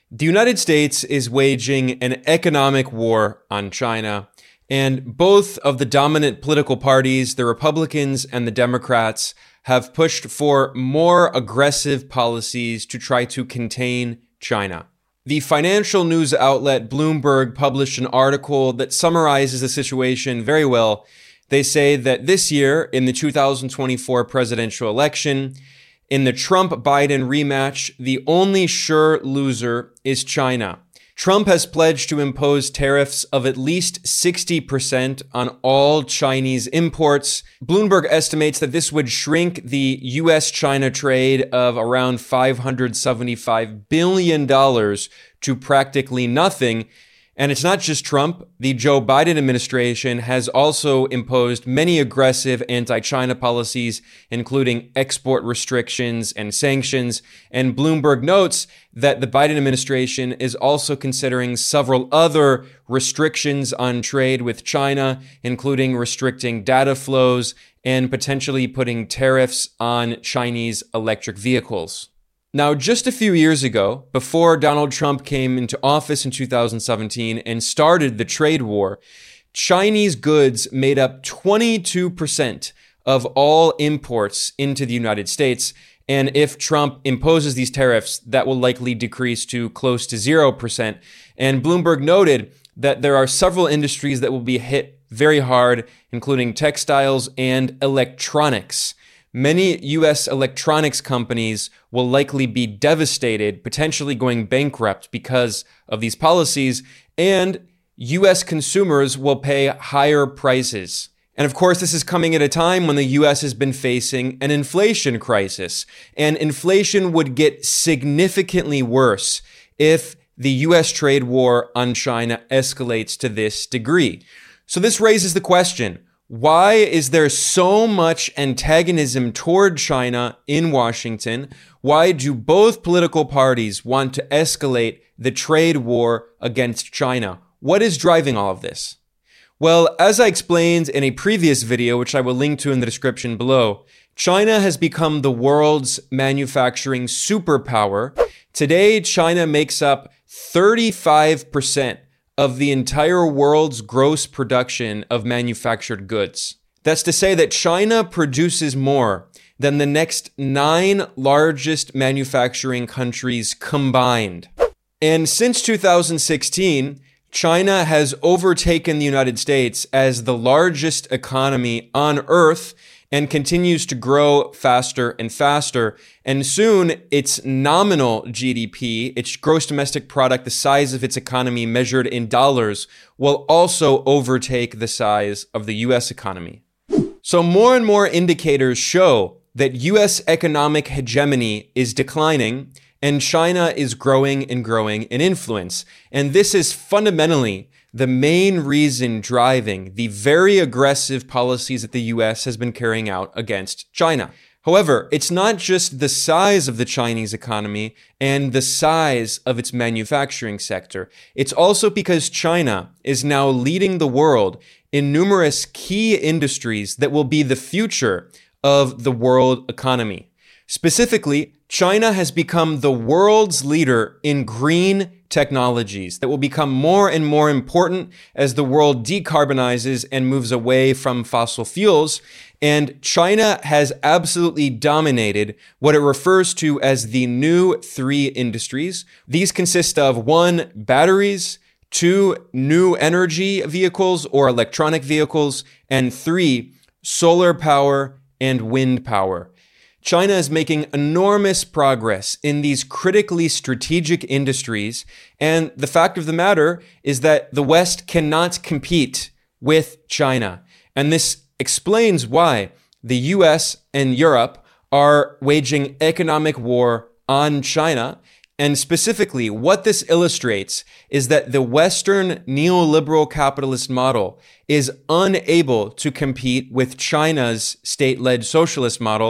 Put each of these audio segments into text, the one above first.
The United States is waging an economic war on China, and both of the dominant political parties, the Republicans and the Democrats, have pushed for more aggressive policies to try to contain China. The financial news outlet Bloomberg published an article that summarizes the situation very well. They say that this year, in the 2024 presidential election, in the Trump-Biden rematch, the only sure loser is China. Trump has pledged to impose tariffs of at least 60% on all Chinese imports. Bloomberg estimates that this would shrink the US-China trade of around $575 billion to practically nothing. And it's not just Trump. The Joe Biden administration has also imposed many aggressive anti-China policies, including export restrictions and sanctions. And Bloomberg notes that the Biden administration is also considering several other restrictions on trade with China, including restricting data flows and potentially putting tariffs on Chinese electric vehicles. Now, just a few years ago, before Donald Trump came into office in 2017 and started the trade war, Chinese goods made up 22% of all imports into the United States. And if Trump imposes these tariffs, that will likely decrease to close to 0%. And Bloomberg noted that there are several industries that will be hit very hard, including textiles and electronics. Many U.S. electronics companies will likely be devastated, potentially going bankrupt because of these policies, and U.S. consumers will pay higher prices. And of course, this is coming at a time when the U.S. has been facing an inflation crisis, and inflation would get significantly worse if the U.S. trade war on China escalates to this degree. So this raises the question, why is there so much antagonism toward China in Washington? Why do both political parties want to escalate the trade war against China? What is driving all of this? Well, as I explained in a previous video, which I will link to in the description below, China has become the world's manufacturing superpower. Today, China makes up 35% of the entire world's gross production of manufactured goods. That's to say that China produces more than the next 9 largest manufacturing countries combined. And since 2016, China has overtaken the United States as the largest economy on Earth and continues to grow faster and faster. And soon, its nominal GDP, its gross domestic product, the size of its economy measured in dollars, will also overtake the size of the US economy. So more and more indicators show that US economic hegemony is declining and China is growing and growing in influence. And this is fundamentally the main reason driving the very aggressive policies that the US has been carrying out against China. However, it's not just the size of the Chinese economy and the size of its manufacturing sector. It's also because China is now leading the world in numerous key industries that will be the future of the world economy. Specifically, China has become the world's leader in green technologies that will become more and more important as the world decarbonizes and moves away from fossil fuels. And China has absolutely dominated what it refers to as the new 3 industries. These consist of 1, batteries, 2, new energy vehicles or electronic vehicles, and 3, solar power and wind power. China is making enormous progress in these critically strategic industries, and the fact of the matter is that the West cannot compete with China. And this explains why the US and Europe are waging economic war on China. And specifically, what this illustrates is that the Western neoliberal capitalist model is unable to compete with China's state-led socialist model,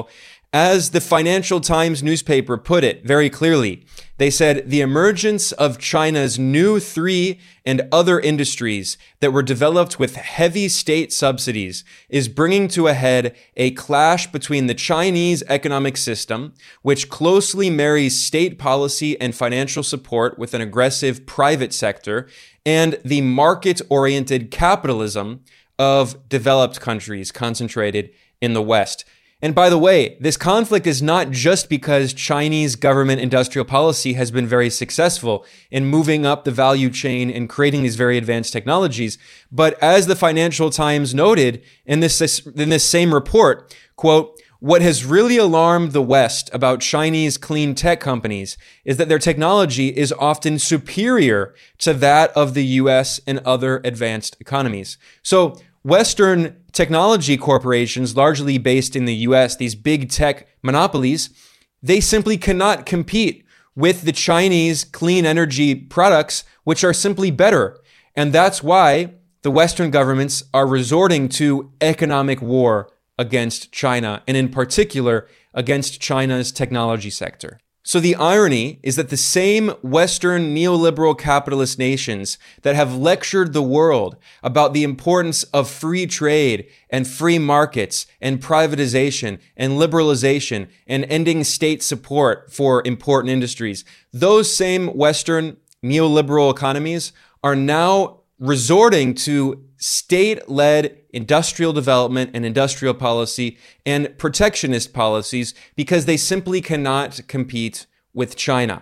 As the Financial Times newspaper put it very clearly, they said the emergence of China's new 3 and other industries that were developed with heavy state subsidies is bringing to a head a clash between the Chinese economic system, which closely marries state policy and financial support with an aggressive private sector, and the market-oriented capitalism of developed countries concentrated in the West. And by the way, this conflict is not just because Chinese government industrial policy has been very successful in moving up the value chain and creating these very advanced technologies, but as the Financial Times noted in this same report, quote, "What has really alarmed the West about Chinese clean tech companies is that their technology is often superior to that of the US and other advanced economies." So Western technology corporations, largely based in the US, these big tech monopolies, they simply cannot compete with the Chinese clean energy products, which are simply better. And that's why the Western governments are resorting to economic war against China, and in particular, against China's technology sector. So the irony is that the same Western neoliberal capitalist nations that have lectured the world about the importance of free trade and free markets and privatization and liberalization and ending state support for important industries, those same Western neoliberal economies are now resorting to state-led industrial development and industrial policy and protectionist policies because they simply cannot compete with China.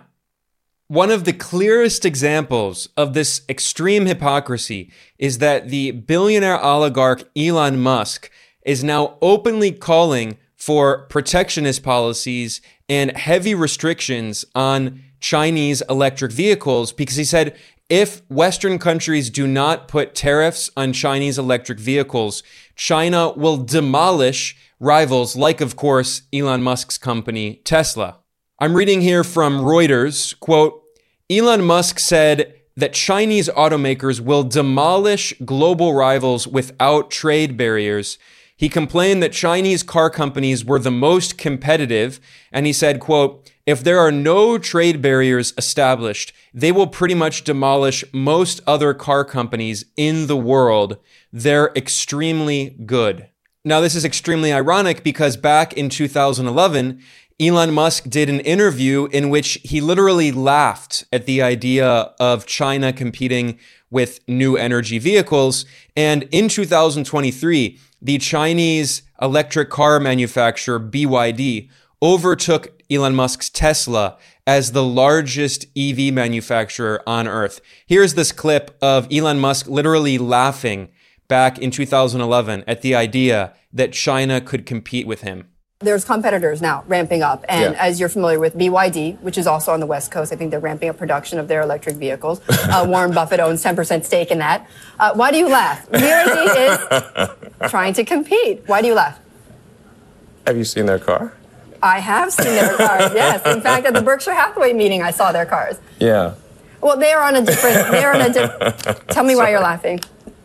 One of the clearest examples of this extreme hypocrisy is that the billionaire oligarch Elon Musk is now openly calling for protectionist policies and heavy restrictions on Chinese electric vehicles because he said, if Western countries do not put tariffs on Chinese electric vehicles, China will demolish rivals like, of course, Elon Musk's company, Tesla. I'm reading here from Reuters, quote, Elon Musk said that Chinese automakers will demolish global rivals without trade barriers. He complained that Chinese car companies were the most competitive, and he said, quote, if there are no trade barriers established, they will pretty much demolish most other car companies in the world. They're extremely good. Now, this is extremely ironic because back in 2011, Elon Musk did an interview in which he literally laughed at the idea of China competing with new energy vehicles. And in 2023, the Chinese electric car manufacturer BYD overtook Elon Musk's Tesla as the largest EV manufacturer on Earth. Here's this clip of Elon Musk literally laughing back in 2011 at the idea that China could compete with him. There's competitors now ramping up. And as you're familiar with BYD, which is also on the West Coast, I think they're ramping up production of their electric vehicles. Warren Buffett owns 10% stake in that. Why do you laugh? BYD is trying to compete. Why do you laugh? Have you seen their car? I have seen their cars, yes. In fact, at the Berkshire Hathaway meeting, I saw their cars. Yeah. Well, they're on a different, tell me why you're laughing.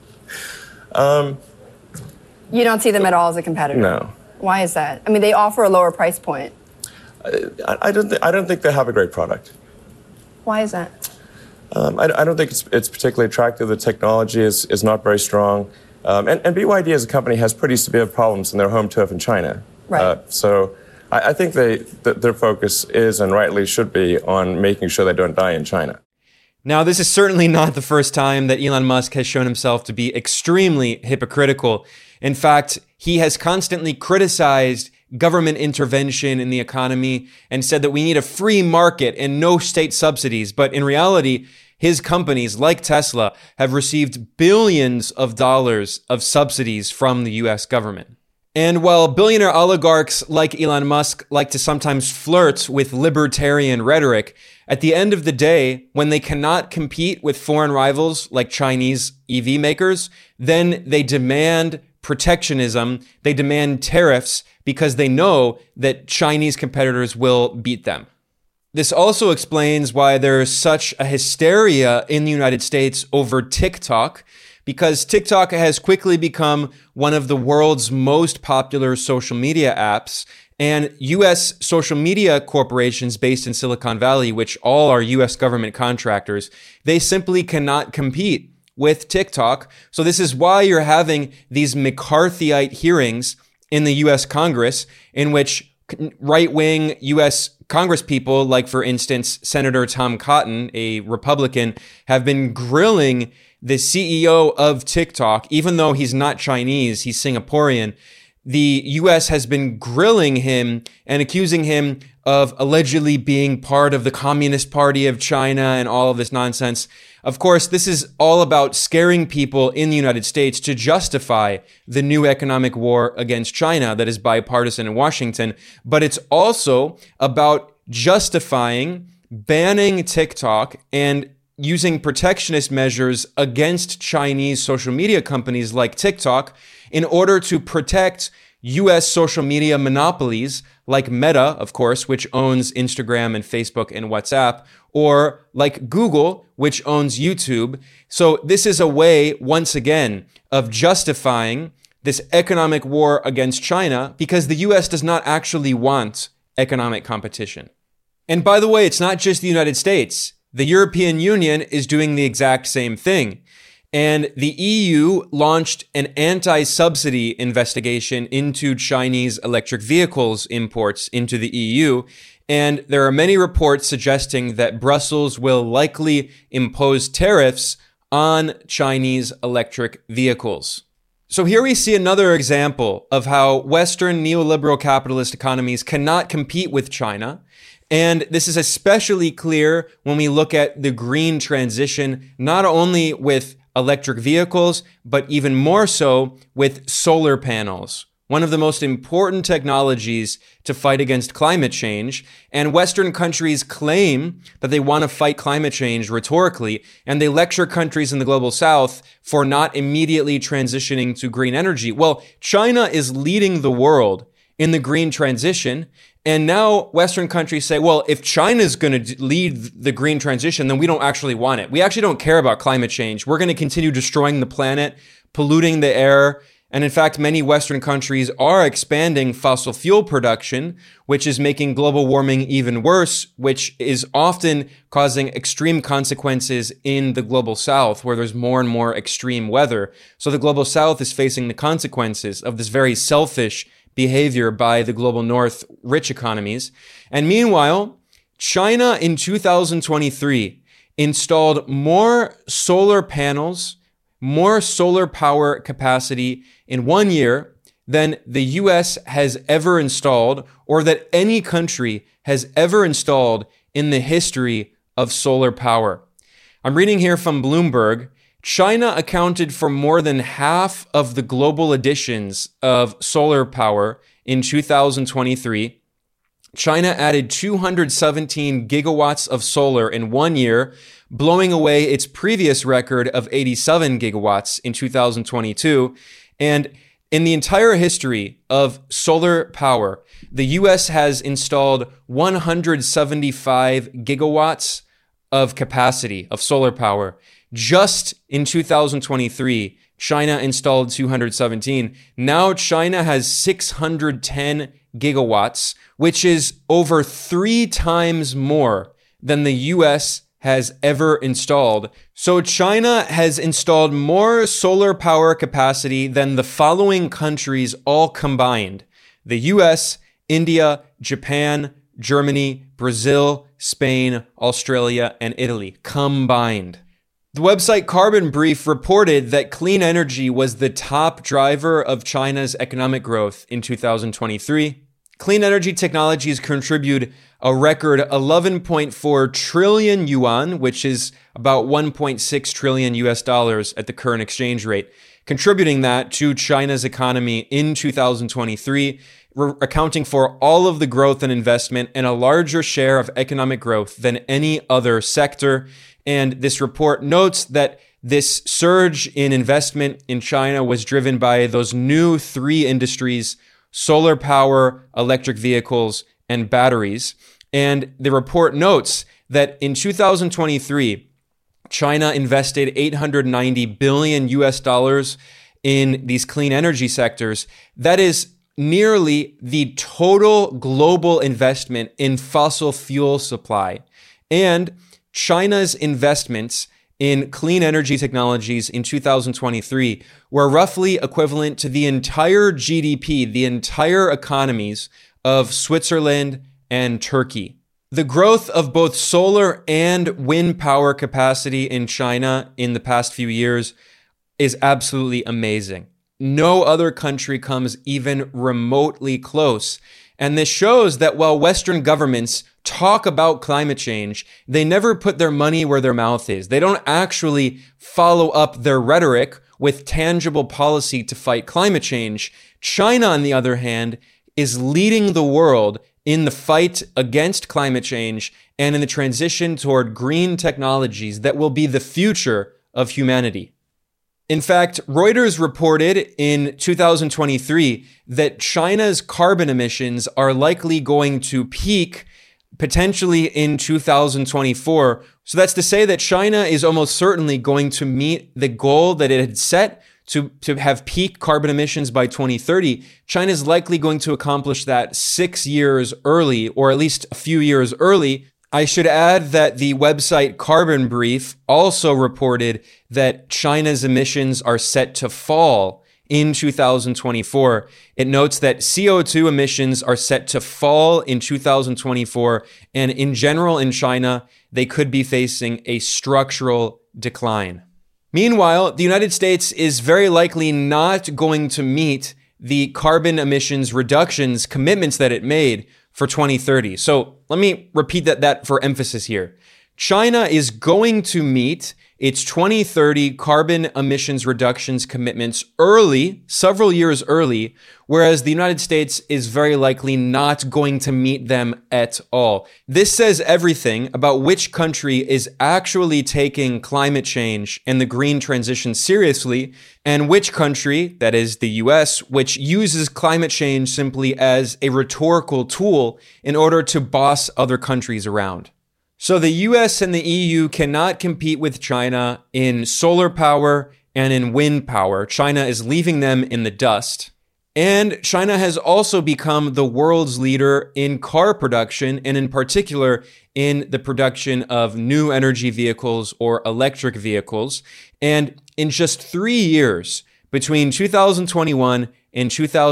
You don't see them at all as a competitor? No. Why is that? I mean, they offer a lower price point. I don't think they have a great product. Why is that? I don't think it's particularly attractive. The technology is not very strong. And BYD as a company has pretty severe problems in their home turf in China. Right. So I think their focus is, and rightly should be, on making sure they don't die in China. Now, this is certainly not the first time that Elon Musk has shown himself to be extremely hypocritical. In fact, he has constantly criticized government intervention in the economy and said that we need a free market and no state subsidies. But in reality, his companies, like Tesla, have received billions of dollars of subsidies from the US government. And while billionaire oligarchs like Elon Musk like to sometimes flirt with libertarian rhetoric, at the end of the day, when they cannot compete with foreign rivals like Chinese EV makers, then they demand protectionism, they demand tariffs because they know that Chinese competitors will beat them. This also explains why there's such a hysteria in the United States over TikTok, because TikTok has quickly become one of the world's most popular social media apps. And US social media corporations based in Silicon Valley, which all are US government contractors, they simply cannot compete with TikTok. So this is why you're having these McCarthyite hearings in the US Congress in which right-wing US Congress people, like for instance, Senator Tom Cotton, a Republican, have been grilling the CEO of TikTok, even though he's not Chinese, he's Singaporean. The US has been grilling him and accusing him of allegedly being part of the Communist Party of China and all of this nonsense. Of course, this is all about scaring people in the United States to justify the new economic war against China that is bipartisan in Washington. But it's also about justifying banning TikTok and using protectionist measures against Chinese social media companies like TikTok in order to protect US social media monopolies like Meta, of course, which owns Instagram and Facebook and WhatsApp, or like Google, which owns YouTube. So this is a way, once again, of justifying this economic war against China because the US does not actually want economic competition. And by the way, it's not just the United States. The European Union is doing the exact same thing. And the EU launched an anti-subsidy investigation into Chinese electric vehicles imports into the EU. And there are many reports suggesting that Brussels will likely impose tariffs on Chinese electric vehicles. So here we see another example of how Western neoliberal capitalist economies cannot compete with China. And this is especially clear when we look at the green transition, not only with electric vehicles, but even more so with solar panels, one of the most important technologies to fight against climate change. And Western countries claim that they want to fight climate change rhetorically, and they lecture countries in the global south for not immediately transitioning to green energy. Well, China is leading the world in the green transition. And now Western countries say, well, if China's going to lead the green transition, then we don't actually want it. We actually don't care about climate change. We're going to continue destroying the planet, polluting the air. And in fact, many Western countries are expanding fossil fuel production, which is making global warming even worse, which is often causing extreme consequences in the global south, where there's more and more extreme weather. So the global south is facing the consequences of this very selfish behavior by the global north rich economies. And meanwhile, China in 2023 installed more solar panels, more solar power capacity in 1 year than the US has ever installed, or that any country has ever installed in the history of solar power. I'm reading here from Bloomberg. China accounted for more than half of the global additions of solar power in 2023. China added 217 gigawatts of solar in 1 year, blowing away its previous record of 87 gigawatts in 2022. And in the entire history of solar power, the US has installed 175 gigawatts of capacity of solar power. Just in 2023, China installed 217. Now China has 610 gigawatts, which is over 3 times more than the US has ever installed. So China has installed more solar power capacity than the following countries all combined: the US, India, Japan, Germany, Brazil, Spain, Australia, and Italy combined. The website Carbon Brief reported that clean energy was the top driver of China's economic growth in 2023. Clean energy technologies contribute a record 11.4 trillion yuan, which is about 1.6 trillion US dollars at the current exchange rate, contributing that to China's economy in 2023, accounting for all of the growth and investment and a larger share of economic growth than any other sector. And this report notes that this surge in investment in China was driven by those new 3 industries: solar power, electric vehicles, and batteries. And the report notes that in 2023, China invested 890 billion US dollars in these clean energy sectors. That is nearly the total global investment in fossil fuel supply. And China's investments in clean energy technologies in 2023 were roughly equivalent to the entire GDP, the entire economies of Switzerland and Turkey. The growth of both solar and wind power capacity in China in the past few years is absolutely amazing. No other country comes even remotely close. And this shows that while Western governments talk about climate change, they never put their money where their mouth is. They don't actually follow up their rhetoric with tangible policy to fight climate change. China, on the other hand, is leading the world in the fight against climate change and in the transition toward green technologies that will be the future of humanity. In fact, Reuters reported in 2023 that China's carbon emissions are likely going to peak potentially in 2024. So that's to say that China is almost certainly going to meet the goal that it had set to have peak carbon emissions by 2030. China is likely going to accomplish that 6 years early, or at least a few years early. I should add that the website Carbon Brief also reported that China's emissions are set to fall in 2024. It notes that CO2 emissions are set to fall in 2024, and in general in China, they could be facing a structural decline. Meanwhile, the United States is very likely not going to meet the carbon emissions reductions commitments that it made for 2030. So let me repeat that for emphasis here. China is going to meet its 2030 carbon emissions reductions commitments early, several years early, whereas the United States is very likely not going to meet them at all. This says everything about which country is actually taking climate change and the green transition seriously, and which country, that is the US, which uses climate change simply as a rhetorical tool in order to boss other countries around. So the US and the EU cannot compete with China in solar power and in wind power. China is leaving them in the dust. And China has also become the world's leader in car production, and in particular in the production of new energy vehicles or electric vehicles. And in just 3 years, between 2021 and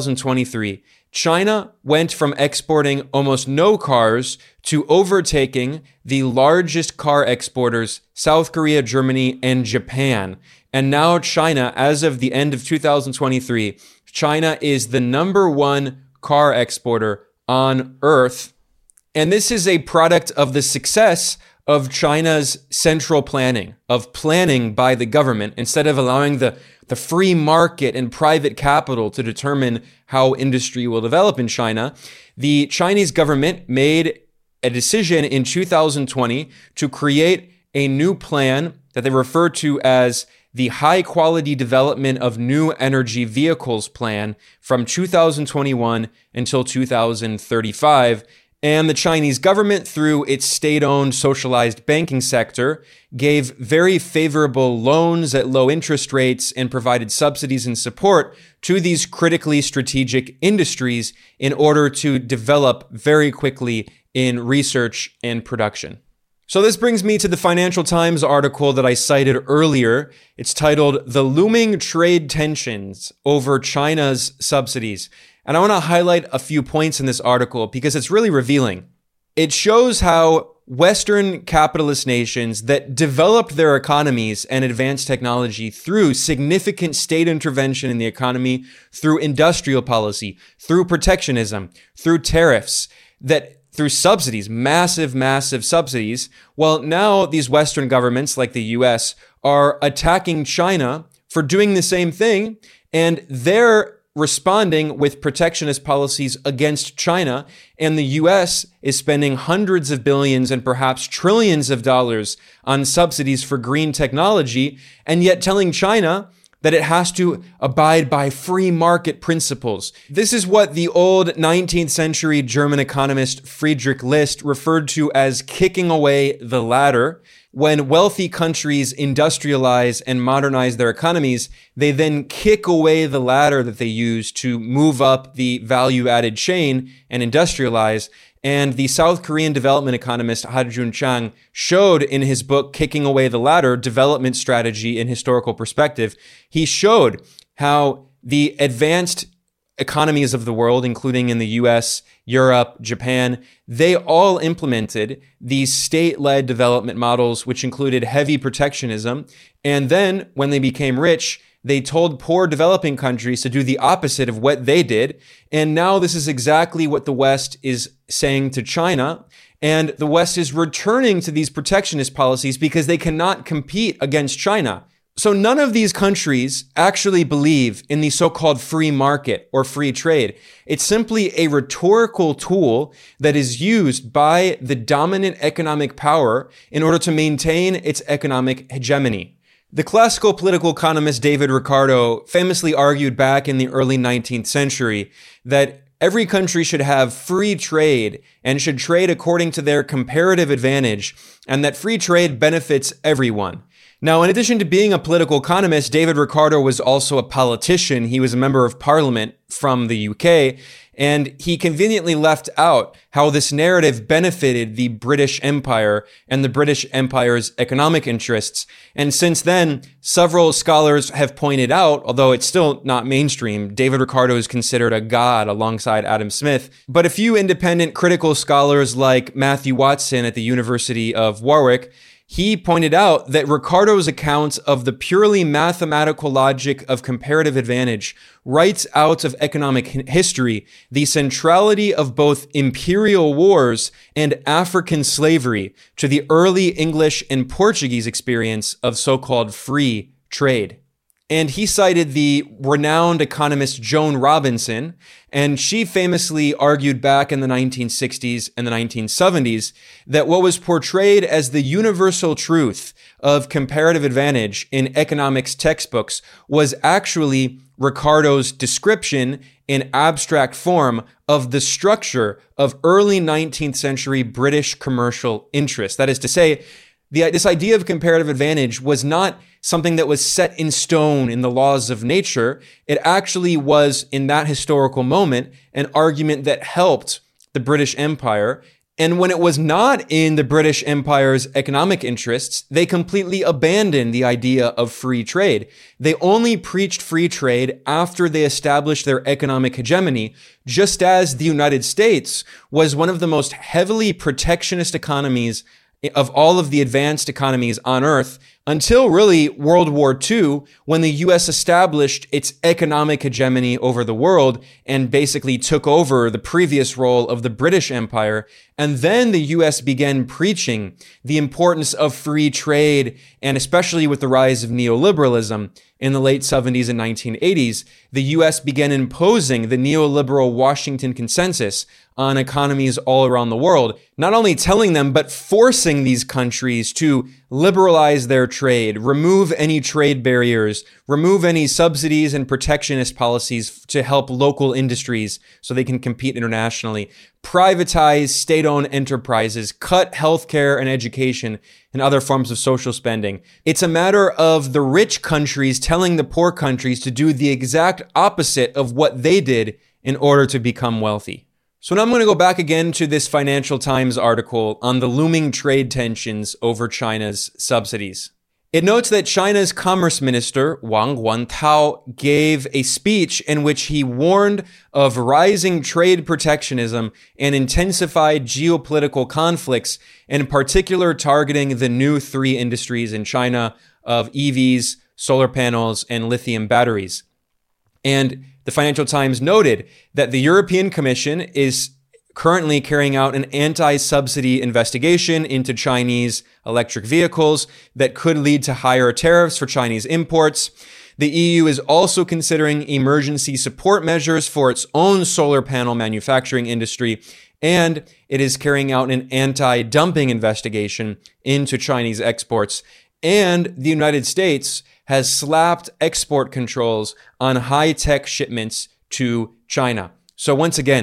2023, China went from exporting almost no cars to overtaking the largest car exporters, South Korea, Germany, and Japan. And now China, as of the end of 2023, China is the number one car exporter on Earth. And this is a product of the success of China's central planning, of planning by the government, instead of allowing the free market and private capital to determine how industry will develop in China. The Chinese government made a decision in 2020 to create a new plan that they refer to as the High Quality Development of New Energy Vehicles Plan from 2021 until 2035. And the Chinese government, through its state-owned socialized banking sector, gave very favorable loans at low interest rates and provided subsidies and support to these critically strategic industries in order to develop very quickly in research and production. So this brings me to the Financial Times article that I cited earlier. It's titled "The Looming Trade Tensions Over China's Subsidies." And I want to highlight a few points in this article because it's really revealing. It shows how Western capitalist nations that developed their economies and advanced technology through significant state intervention in the economy, through industrial policy, through protectionism, through tariffs, through subsidies, massive subsidies. Well, now these Western governments like the US are attacking China for doing the same thing, and they're responding with protectionist policies against China, and the US is spending hundreds of billions and perhaps trillions of dollars on subsidies for green technology, and yet telling China that it has to abide by free market principles. This is what the old 19th century German economist Friedrich List referred to as kicking away the ladder. when wealthy countries industrialize and modernize their economies, they then kick away the ladder that they use to move up the value-added chain and industrialize. And the South Korean development economist Ha-Joon Chang showed in his book, Kicking Away the Ladder, Development Strategy in Historical Perspective, he showed how the advanced economies of the world, including in the US, Europe, Japan, they all implemented these state-led development models, which included heavy protectionism. And then when they became rich, they told poor developing countries to do the opposite of what they did. And now this is exactly what the West is saying to China. And the West is returning to these protectionist policies because they cannot compete against China. So none of these countries actually believe in the so-called free market or free trade. It's simply a rhetorical tool that is used by the dominant economic power in order to maintain its economic hegemony. The classical political economist David Ricardo famously argued back in the early 19th century that every country should have free trade and should trade according to their comparative advantage, and that free trade benefits everyone. Now, in addition to being a political economist, David Ricardo was also a politician. He was a member of parliament from the UK, and he conveniently left out how this narrative benefited the British Empire and the British Empire's economic interests. And since then, several scholars have pointed out, although it's still not mainstream, David Ricardo is considered a god alongside Adam Smith. But a few independent critical scholars like Matthew Watson at the University of Warwick, he pointed out that Ricardo's accounts of the purely mathematical logic of comparative advantage writes out of economic history the centrality of both imperial wars and African slavery to the early English and Portuguese experience of so-called free trade. And he cited the renowned economist Joan Robinson, and she famously argued back in the 1960s and the 1970s that what was portrayed as the universal truth of comparative advantage in economics textbooks was actually Ricardo's description in abstract form of the structure of early 19th century British commercial interests. That is to say, this idea of comparative advantage was not something that was set in stone in the laws of nature. It actually was, in that historical moment, an argument that helped the British Empire. And when it was not in the British Empire's economic interests, they completely abandoned the idea of free trade. They only preached free trade after they established their economic hegemony, just as the United States was one of the most heavily protectionist economies of all of the advanced economies on Earth until really World War II, when the US established its economic hegemony over the world and basically took over the previous role of the British Empire. And then the US began preaching the importance of free trade, and especially with the rise of neoliberalism in the late 70s and 1980s, the US began imposing the neoliberal Washington Consensus on economies all around the world, not only telling them, but forcing these countries to liberalize their trade, remove any trade barriers, remove any subsidies and protectionist policies to help local industries so they can compete internationally, privatize state-owned enterprises, cut healthcare and education and other forms of social spending. It's a matter of the rich countries telling the poor countries to do the exact opposite of what they did in order to become wealthy. So now I'm going to go back again to this Financial Times article on the looming trade tensions over China's subsidies. It notes that China's Commerce Minister, Wang Guantao, gave a speech in which he warned of rising trade protectionism and intensified geopolitical conflicts, in particular targeting the new three industries in China of EVs, solar panels, and lithium batteries. And the Financial Times noted that the European Commission is currently carrying out an anti-subsidy investigation into Chinese electric vehicles that could lead to higher tariffs for Chinese imports. The EU is also considering emergency support measures for its own solar panel manufacturing industry, and it is carrying out an anti-dumping investigation into Chinese exports. And the United States has slapped export controls on high-tech shipments to China. So once again,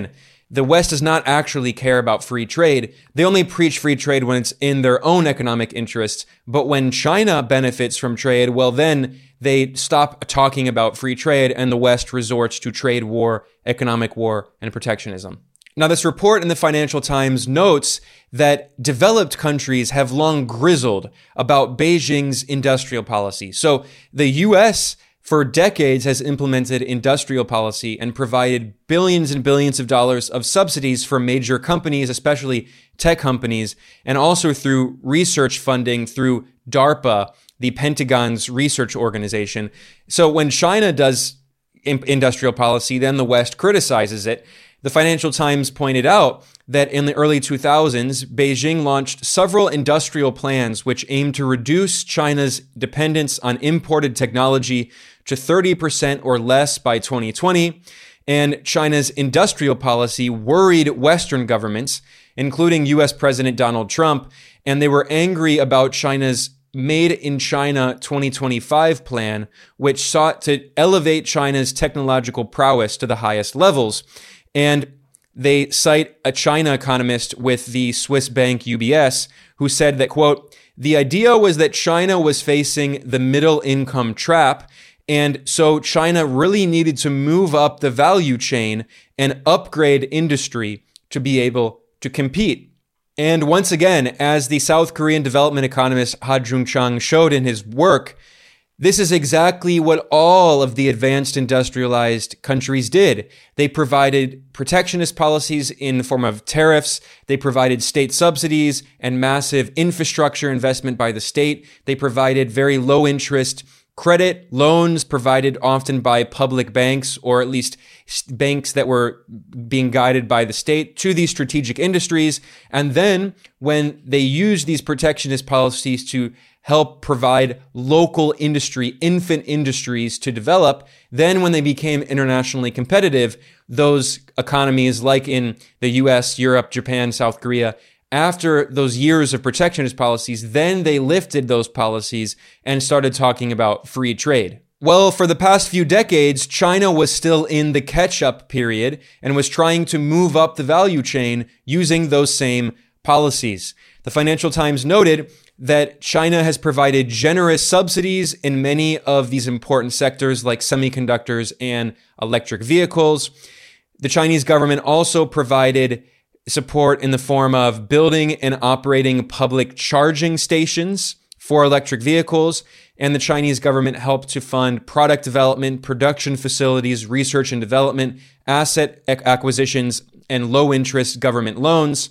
the West does not actually care about free trade. They only preach free trade when it's in their own economic interests. But when China benefits from trade, well, then they stop talking about free trade and the West resorts to trade war, economic war, and protectionism. Now, this report in the Financial Times notes that developed countries have long grizzled about Beijing's industrial policy. So the U.S. for decades has implemented industrial policy and provided billions and billions of dollars of subsidies for major companies, especially tech companies, and also through research funding through DARPA, the Pentagon's research organization. So when China does industrial policy, then the West criticizes it. The Financial Times pointed out that in the early 2000s, Beijing launched several industrial plans which aimed to reduce China's dependence on imported technology to 30% or less by 2020. And China's industrial policy worried Western governments, including US President Donald Trump, and they were angry about China's Made in China 2025 plan, which sought to elevate China's technological prowess to the highest levels. And they cite a China economist with the Swiss bank UBS who said that, quote, the idea was that China was facing the middle income trap. And so China really needed to move up the value chain and upgrade industry to be able to compete. And once again, as the South Korean development economist Ha Jung-chang showed in his work, this is exactly what all of the advanced industrialized countries did. They provided protectionist policies in the form of tariffs. They provided state subsidies and massive infrastructure investment by the state. They provided very low interest credit loans provided often by public banks, or at least banks that were being guided by the state, to these strategic industries. And then when they used these protectionist policies to help provide local industry, infant industries to develop, then when they became internationally competitive, those economies like in the US, Europe, Japan, South Korea, after those years of protectionist policies, then they lifted those policies and started talking about free trade. Well, for the past few decades, China was still in the catch-up period and was trying to move up the value chain using those same policies. The Financial Times noted that China has provided generous subsidies in many of these important sectors like semiconductors and electric vehicles. The Chinese government also provided support in the form of building and operating public charging stations for electric vehicles, and the Chinese government helped to fund product development, production facilities, research and development, asset acquisitions, and low-interest government loans.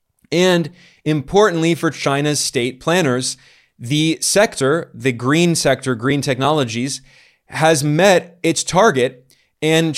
And importantly for China's state planners, the sector, the green sector, green technologies, has met its target, and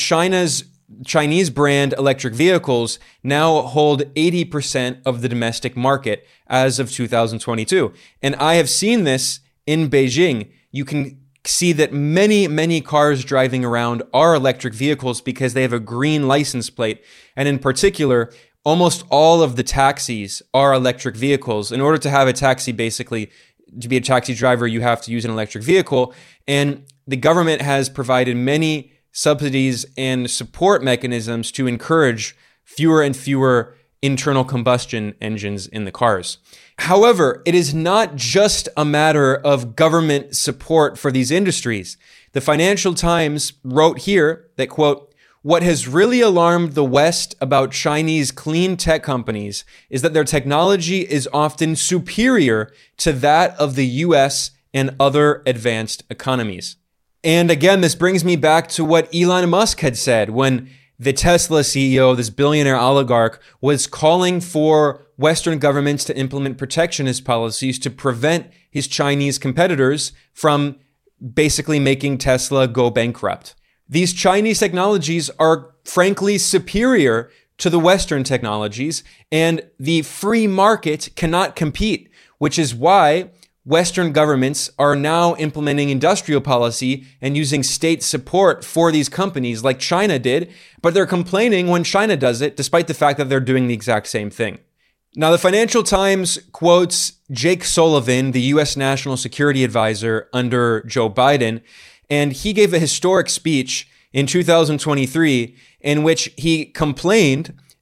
Chinese brand electric vehicles now hold 80% of the domestic market as of 2022. And I have seen this in Beijing. You can see that many cars driving around are electric vehicles because they have a green license plate. And in particular, almost all of the taxis are electric vehicles. In order to have a taxi, basically, to be a taxi driver, you have to use an electric vehicle. And the government has provided many subsidies and support mechanisms to encourage fewer and fewer internal combustion engines in the cars. However, it is not just a matter of government support for these industries. The Financial Times wrote here that, quote, what has really alarmed the West about Chinese clean tech companies is that their technology is often superior to that of the US and other advanced economies. And again, this brings me back to what Elon Musk had said when the Tesla CEO, this billionaire oligarch, was calling for Western governments to implement protectionist policies to prevent his Chinese competitors from basically making Tesla go bankrupt. These Chinese technologies are frankly superior to the Western technologies, and the free market cannot compete, which is why Western governments are now implementing industrial policy and using state support for these companies like China did, but they're complaining when China does it, despite the fact that they're doing the exact same thing. Now, the Financial Times quotes Jake Sullivan, the U.S. National Security Advisor under Joe Biden, and he gave a historic speech in 2023 in which he complained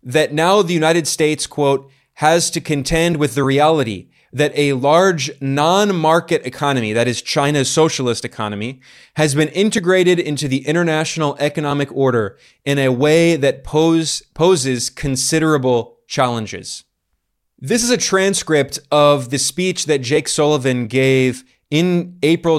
that now the United States, quote, has to contend with the reality that a large non-market economy, that is China's socialist economy, has been integrated into the international economic order in a way that poses considerable challenges. This is a transcript of the speech that Jake Sullivan gave in April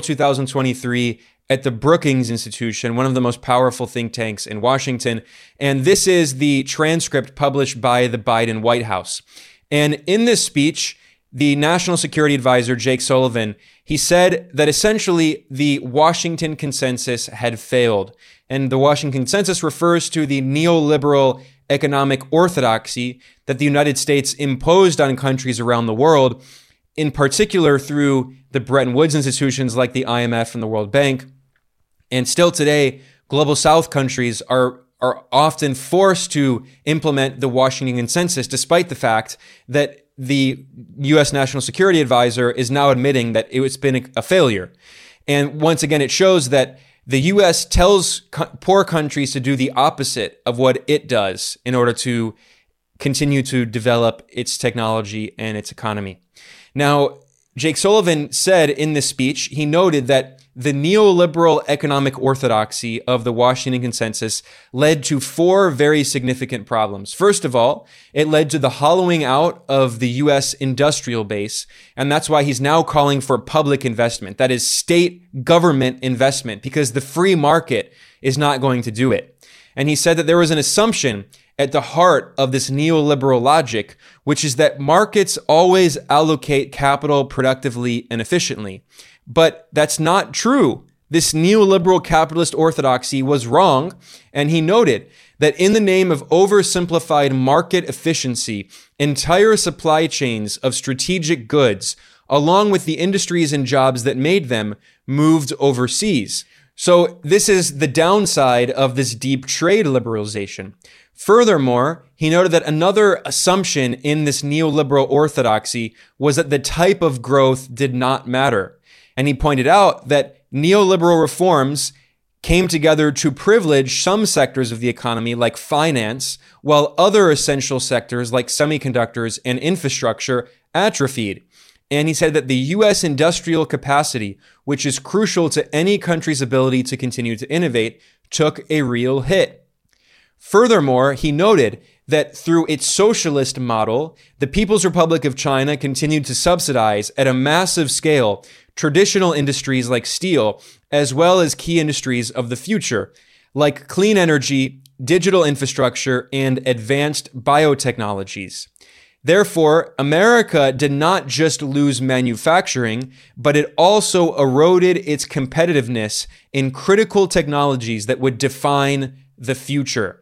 2023 at the Brookings Institution, one of the most powerful think tanks in Washington. And this is the transcript published by the Biden White House. And in this speech, the National Security Advisor, Jake Sullivan, he said that essentially the Washington Consensus had failed. And the Washington Consensus refers to the neoliberal economic orthodoxy that the United States imposed on countries around the world, in particular through the Bretton Woods institutions like the IMF and the World Bank. And still today, global South countries are often forced to implement the Washington Consensus, despite the fact that the U.S. National Security Advisor is now admitting that it's been a failure. And once again, it shows that the U.S. tells poor countries to do the opposite of what it does in order to continue to develop its technology and its economy. Now, Jake Sullivan said in this speech, he noted that the neoliberal economic orthodoxy of the Washington Consensus led to four very significant problems. First of all, it led to the hollowing out of the U.S. industrial base, and that's why he's now calling for public investment. That is state government investment, because the free market is not going to do it. And he said that there was an assumption at the heart of this neoliberal logic, which is that markets always allocate capital productively and efficiently. But that's not true. This neoliberal capitalist orthodoxy was wrong, and he noted that in the name of oversimplified market efficiency, entire supply chains of strategic goods, along with the industries and jobs that made them, moved overseas. So this is the downside of this deep trade liberalization. Furthermore, he noted that another assumption in this neoliberal orthodoxy was that the type of growth did not matter. And he pointed out that neoliberal reforms came together to privilege some sectors of the economy, like finance, while other essential sectors, like semiconductors and infrastructure, atrophied. And he said that the U.S. industrial capacity, which is crucial to any country's ability to continue to innovate, took a real hit. Furthermore, he noted that through its socialist model, the People's Republic of China continued to subsidize at a massive scale traditional industries like steel, as well as key industries of the future, like clean energy, digital infrastructure, and advanced biotechnologies. Therefore, America did not just lose manufacturing, but it also eroded its competitiveness in critical technologies that would define the future.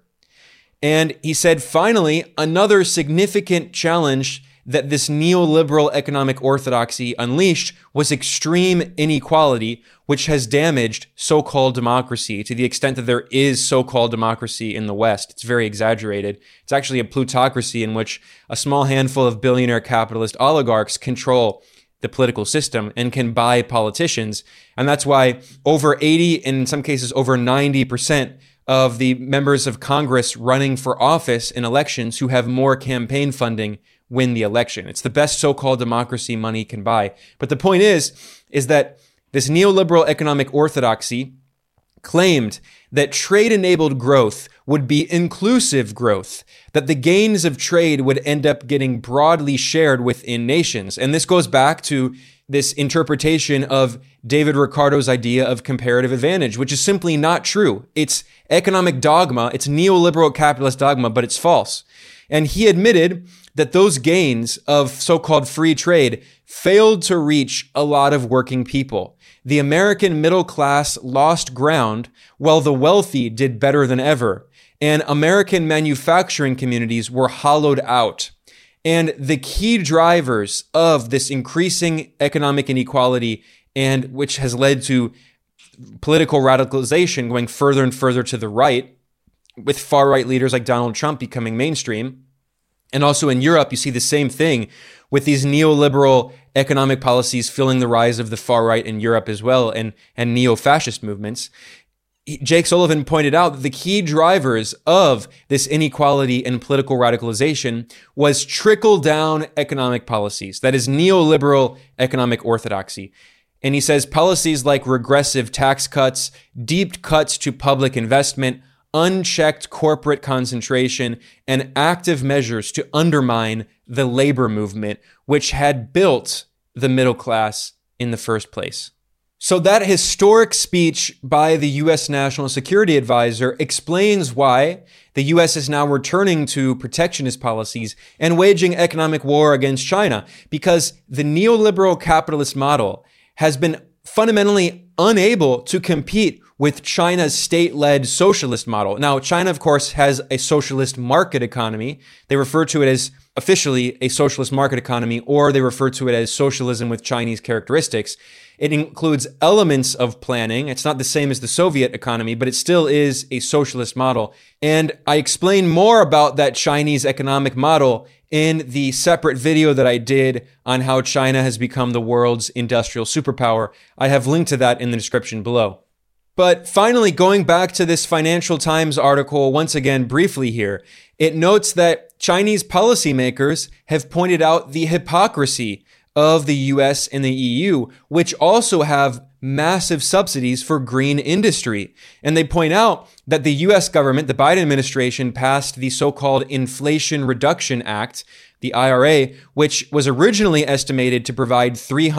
And he said, finally, another significant challenge that this neoliberal economic orthodoxy unleashed was extreme inequality, which has damaged so-called democracy to the extent that there is so-called democracy in the West. It's very exaggerated. It's actually a plutocracy in which a small handful of billionaire capitalist oligarchs control the political system and can buy politicians. And that's why over 80, and in some cases over 90% of the members of Congress running for office in elections who have more campaign funding win the election. It's the best so-called democracy money can buy. But the point is that this neoliberal economic orthodoxy claimed that trade-enabled growth would be inclusive growth, that the gains of trade would end up getting broadly shared within nations. And this goes back to this interpretation of David Ricardo's idea of comparative advantage, which is simply not true. It's economic dogma, it's neoliberal capitalist dogma, but it's false. And he admitted that those gains of so-called free trade failed to reach a lot of working people. The American middle class lost ground while the wealthy did better than ever. And American manufacturing communities were hollowed out. And the key drivers of this increasing economic inequality, and which has led to political radicalization going further and further to the right, with far-right leaders like Donald Trump becoming mainstream. And also in Europe, you see the same thing with these neoliberal economic policies fueling the rise of the far-right in Europe as well, and neo-fascist movements. Jake Sullivan pointed out that the key drivers of this inequality and political radicalization was trickle-down economic policies. That is neoliberal economic orthodoxy. And he says policies like regressive tax cuts, deep cuts to public investment, unchecked corporate concentration, and active measures to undermine the labor movement, which had built the middle class in the first place. So that historic speech by the U.S. National Security Advisor explains why the U.S. is now returning to protectionist policies and waging economic war against China, because the neoliberal capitalist model has been fundamentally unable to compete with China's state-led socialist model. Now, China, of course, has a socialist market economy. They refer to it as officially a socialist market economy, or they refer to it as socialism with Chinese characteristics. It includes elements of planning. It's not the same as the Soviet economy, but it still is a socialist model. And I explain more about that Chinese economic model in the separate video that I did on how China has become the world's industrial superpower. I have linked to that in the description below. But finally, going back to this Financial Times article once again briefly here, it notes that Chinese policymakers have pointed out the hypocrisy of the US and the EU, which also have massive subsidies for green industry. And they point out that the US government, the Biden administration, passed the so-called Inflation Reduction Act, the IRA, which was originally estimated to provide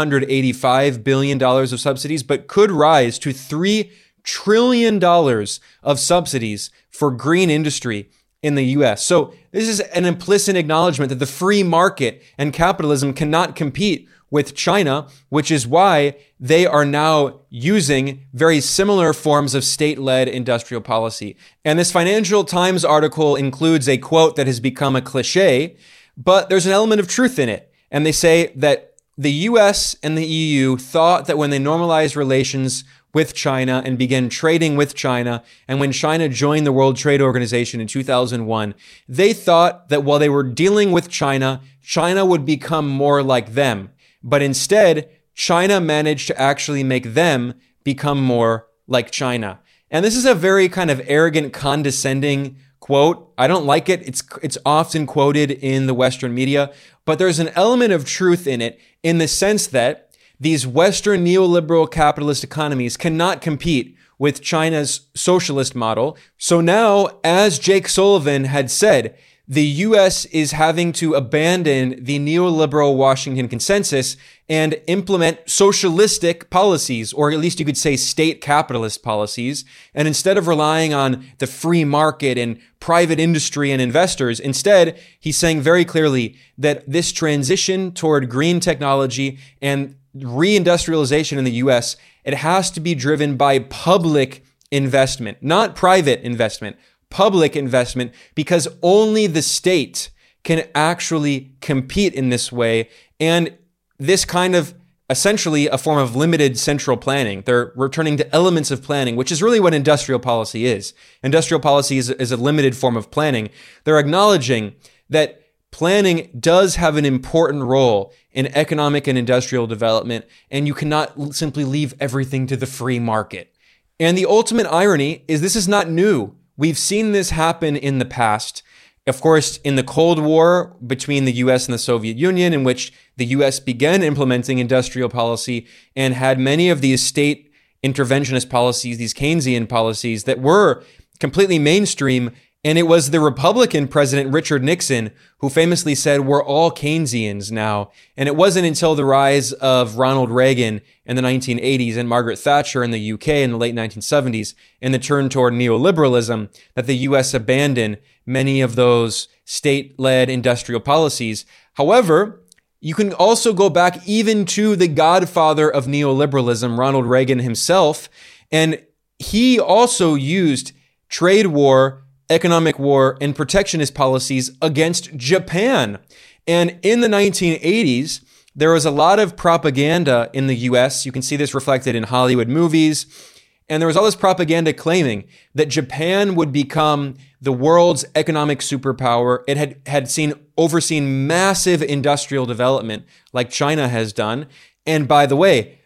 $385 billion of subsidies, but could rise to $3 trillion of subsidies for green industry in the US. So this is an implicit acknowledgement that the free market and capitalism cannot compete with China, which is why they are now using very similar forms of state-led industrial policy. And this Financial Times article includes a quote that has become a cliche, but there's an element of truth in it. And they say that the US and the EU thought that when they normalized relations with China and began trading with China, and when China joined the World Trade Organization in 2001, they thought that while they were dealing with China, China would become more like them. But instead, China managed to actually make them become more like China. And this is a very kind of arrogant, condescending quote. I don't like it. It's often quoted in the Western media, but there's an element of truth in it, in the sense that these Western neoliberal capitalist economies cannot compete with China's socialist model. So now, as Jake Sullivan had said, the US is having to abandon the neoliberal Washington consensus and implement socialistic policies, or at least you could say state capitalist policies. And instead of relying on the free market and private industry and investors, instead, he's saying very clearly that this transition toward green technology and reindustrialization in the US, it has to be driven by public investment, not private investment, public investment, because only the state can actually compete in this way. And this kind of essentially a form of limited central planning. They're returning to elements of planning, which is really what industrial policy is. Industrial policy is a limited form of planning. They're acknowledging that planning does have an important role in economic and industrial development, and you cannot simply leave everything to the free market. And the ultimate irony is this is not new. We've seen this happen in the past. Of course, in the Cold War between the US and the Soviet Union, in which the US began implementing industrial policy and had many of these state interventionist policies, these Keynesian policies that were completely mainstream. And it was the Republican president, Richard Nixon, who famously said, "We're all Keynesians now." And it wasn't until the rise of Ronald Reagan in the 1980s and Margaret Thatcher in the UK in the late 1970s and the turn toward neoliberalism that the US abandoned many of those state-led industrial policies. However, you can also go back even to the godfather of neoliberalism, Ronald Reagan himself, and he also used trade war, economic war, and protectionist policies against Japan. And in the 1980s, there was a lot of propaganda in the US. You can see this reflected in Hollywood movies. And there was all this propaganda claiming that Japan would become the world's economic superpower. It had overseen massive industrial development like China has done. And by the way,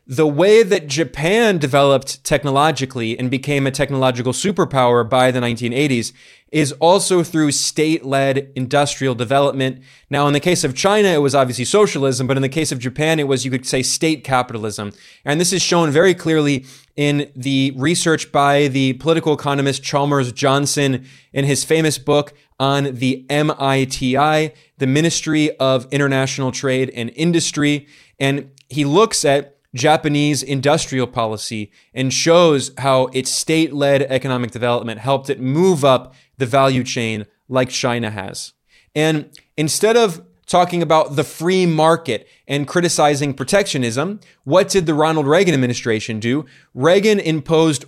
the way that Japan developed technologically and became a technological superpower by the 1980s is also through state-led industrial development. Now, in the case of China, it was obviously socialism, but in the case of Japan, it was, you could say, state capitalism. And this is shown very clearly in the research by the political economist Chalmers Johnson in his famous book on the MITI, the Ministry of International Trade and Industry. And he looks at Japanese industrial policy and shows how its state-led economic development helped it move up the value chain like China has. And instead of talking about the free market and criticizing protectionism, what did the Ronald Reagan administration do? Reagan imposed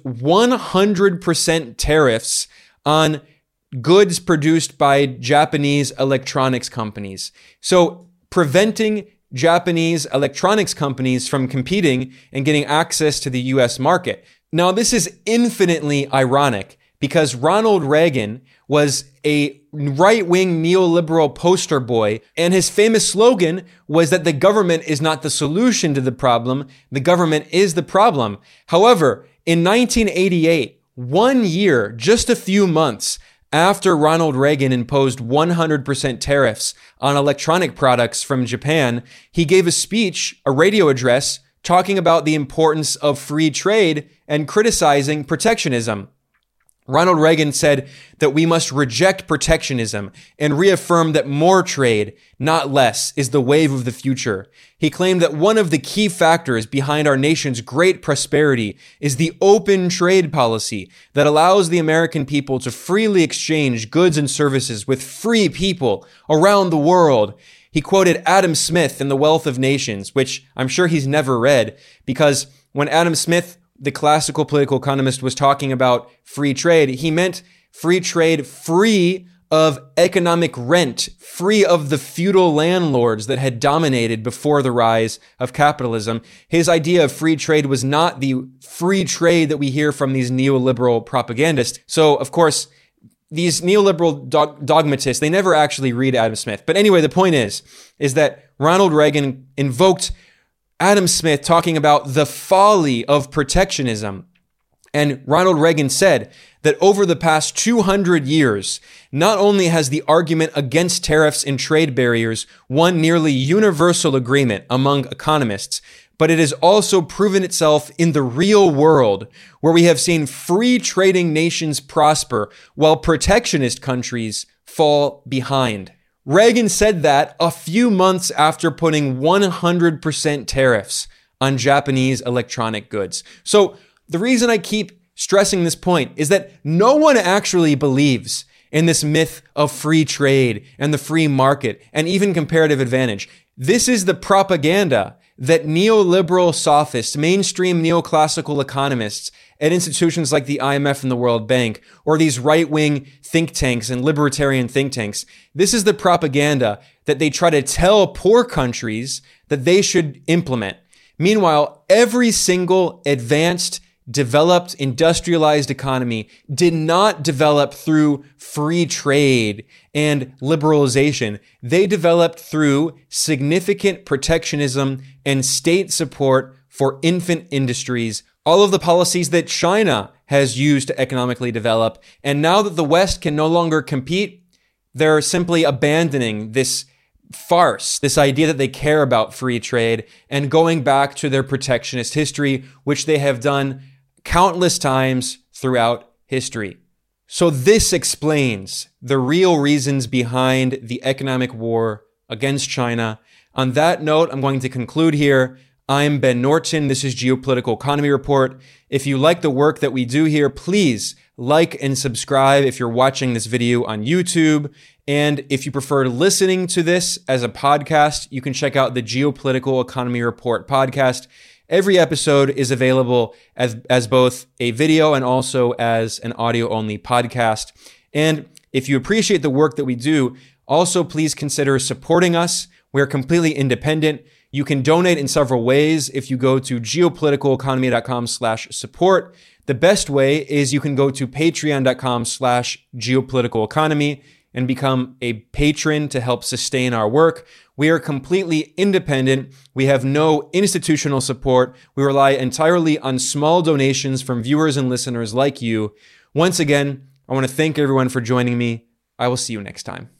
100% tariffs on goods produced by Japanese electronics companies. So preventing Japanese electronics companies from competing and getting access to the US market. Now, this is infinitely ironic because Ronald Reagan was a right-wing neoliberal poster boy, and his famous slogan was that the government is not the solution to the problem, the government is the problem. However, in 1988, 1 year, just a few months after Ronald Reagan imposed 100% tariffs on electronic products from Japan, he gave a speech, a radio address, talking about the importance of free trade and criticizing protectionism. Ronald Reagan said that we must reject protectionism and reaffirm that more trade, not less, is the wave of the future. He claimed that one of the key factors behind our nation's great prosperity is the open trade policy that allows the American people to freely exchange goods and services with free people around the world. He quoted Adam Smith in The Wealth of Nations, which I'm sure he's never read, because when Adam Smith, the classical political economist, was talking about free trade, he meant free trade free of economic rent, free of the feudal landlords that had dominated before the rise of capitalism. His idea of free trade was not the free trade that we hear from these neoliberal propagandists. So, of course, these neoliberal dogmatists, they never actually read Adam Smith. But anyway, the point is that Ronald Reagan invoked Adam Smith talking about the folly of protectionism. And Ronald Reagan said that over the past 200 years, not only has the argument against tariffs and trade barriers won nearly universal agreement among economists, but it has also proven itself in the real world, where we have seen free trading nations prosper while protectionist countries fall behind. Reagan said that a few months after putting 100% tariffs on Japanese electronic goods. So the reason I keep stressing this point is that no one actually believes in this myth of free trade and the free market and even comparative advantage. This is the propaganda that neoliberal sophists, mainstream neoclassical economists at institutions like the IMF and the World Bank, or these right-wing think tanks and libertarian think tanks, this is the propaganda that they try to tell poor countries that they should implement. Meanwhile, every single advanced, developed, industrialized economy did not develop through free trade and liberalization. They developed through significant protectionism and state support for infant industries, all of the policies that China has used to economically develop. And now that the West can no longer compete, they're simply abandoning this farce, this idea that they care about free trade, and going back to their protectionist history, which they have done countless times throughout history. So this explains the real reasons behind the economic war against China. On that note, I'm going to conclude here. I'm Ben Norton. This is Geopolitical Economy Report. If you like the work that we do here, please like and subscribe if you're watching this video on YouTube. And if you prefer listening to this as a podcast, you can check out the Geopolitical Economy Report podcast. Every episode is available as both a video and also as an audio-only podcast. And if you appreciate the work that we do, also please consider supporting us. We're completely independent. You can donate in several ways if you go to geopoliticaleconomy.com/support. The best way is you can go to patreon.com/geopoliticaleconomy. and become a patron to help sustain our work. We are completely independent. We have no institutional support. We rely entirely on small donations from viewers and listeners like you. Once again, I want to thank everyone for joining me. I will see you next time.